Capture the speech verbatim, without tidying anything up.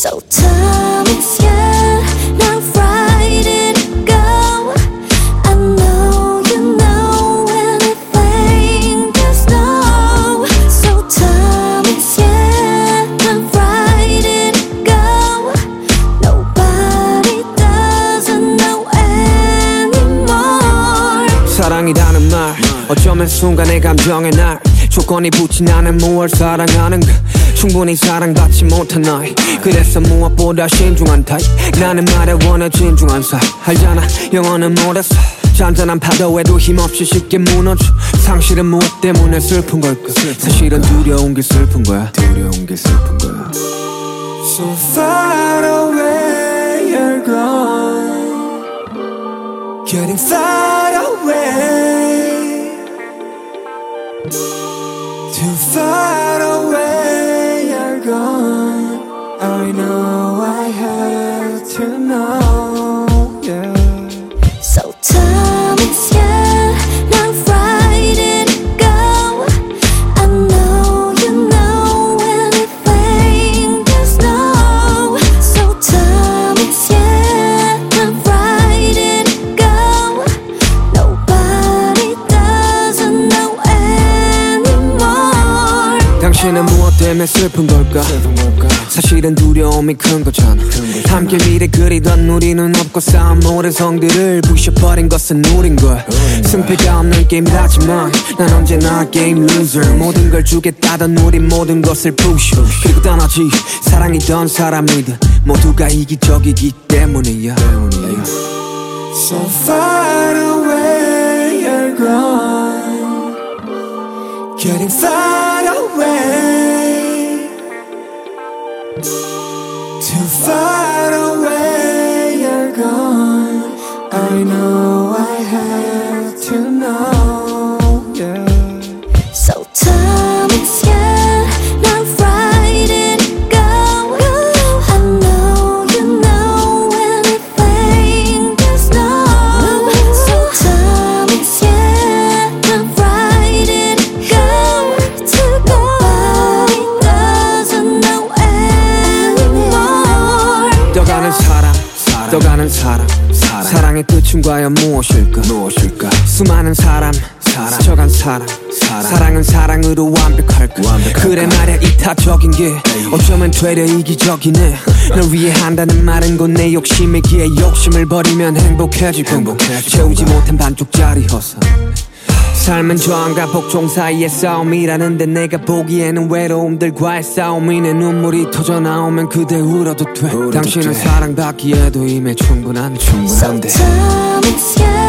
So tell me, yeah, now right and go. I know you know anything there's no. So tell me, yeah, now right and go. Nobody doesn't know anymore. 사랑이라는 말 어쩌면 순간의 감정의 날 조건이 붙진 않은 무얼 사랑하는가 충분히 사랑받지 못한 나이 그래서 무엇보다 신중한 타입 나는 말에 원해 진중한 사이 알잖아 영어는 못했어 잔잔한 파도에도 힘없이 쉽게 무너져 상실은 무엇 때문에 슬픈 걸까 사실은 두려운 게 슬픈 거야 두려운 게 슬픈 거야 So far away you're gone Getting far away Too far away you're gone I know I have to know, yeah So tell me, yeah, now right and go. I know you know anything there's no. So tell me, yeah, now right and go. Nobody doesn't know anymore. 당신은 무엇 때문에 슬픈 걸까 사실은 두려움이 큰 거잖아 함께 미래 그리던 우리는 없고 쌓은 모든 성들을 부셔버린 것은 우린 거야 승패가 없는 게임이라지만 난 언제나 게임 루저 모든 걸 주겠다던 우린 모든 것을 부셔 그리고 떠나지 사랑이던 사람이든 모두가 이기적이기 때문이야 So far away you're gone Getting far away Too far away you're gone I know I have to know, yeah So tell me, yeah, now right and go. I know you know anything there's no. So tell me, yeah, now right and go. Nobody doesn't know anymore. 떠가는 사람 떠가는 사람 사랑의 끝은 과연 무엇일까 무엇일까 수많은 사람 스쳐간 사람 사랑은 사랑으로 완벽할까 그래 말야 이타적인 게 어쩌면 되려 이기적이네 널 위해 한다는 말은 곧 내 욕심이기에 욕심을 버리면 행복해질 건고 채우지 못한 반쪽짜리 허상 삶은 저항과 복종 사이의 싸움이라는데 내가 보기에는 외로움들과의 싸움이네 눈물이 터져 나오면 그대 울어도 돼 울어도 당신은 돼. 사랑받기에도 이미 충분한 충분한데 So tell me, yeah.